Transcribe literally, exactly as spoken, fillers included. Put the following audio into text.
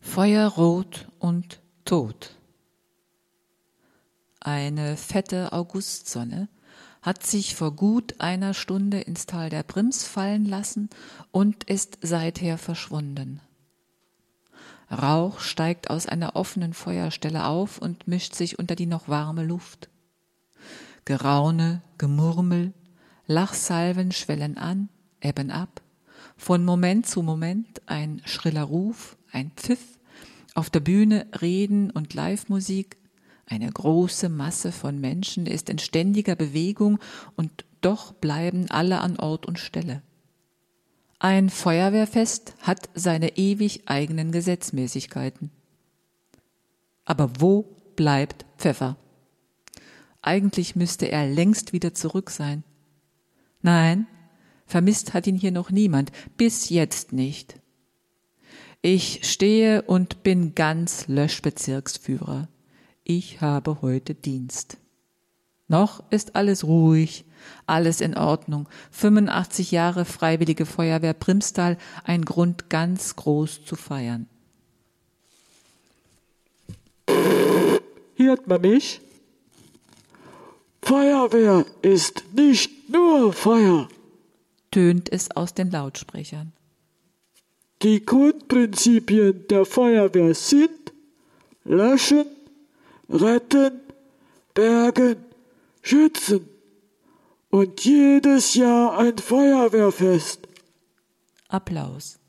Feuerrot und tot. Eine fette Augustsonne hat sich vor gut einer Stunde ins Tal der Brims fallen lassen und ist seither verschwunden. Rauch steigt aus einer offenen Feuerstelle auf und mischt sich unter die noch warme Luft. Geraune, Gemurmel, Lachsalven schwellen an, ebben ab. Von Moment zu Moment ein schriller Ruf, ein Pfiff, auf der Bühne Reden und Live-Musik. Eine große Masse von Menschen ist in ständiger Bewegung und doch bleiben alle an Ort und Stelle. Ein Feuerwehrfest hat seine ewig eigenen Gesetzmäßigkeiten. Aber wo bleibt Pfeffer? Eigentlich müsste er längst wieder zurück sein. Nein, vermisst hat ihn hier noch niemand, bis jetzt nicht. Ich stehe und bin ganz Löschbezirksführer. Ich habe heute Dienst. Noch ist alles ruhig, alles in Ordnung. fünfundachtzig Jahre Freiwillige Feuerwehr Primstal, ein Grund ganz groß zu feiern. Hört man mich? Feuerwehr ist nicht nur Feuer, tönt es aus den Lautsprechern. Die Grundprinzipien der Feuerwehr sind löschen, retten, bergen, schützen und jedes Jahr ein Feuerwehrfest. Applaus.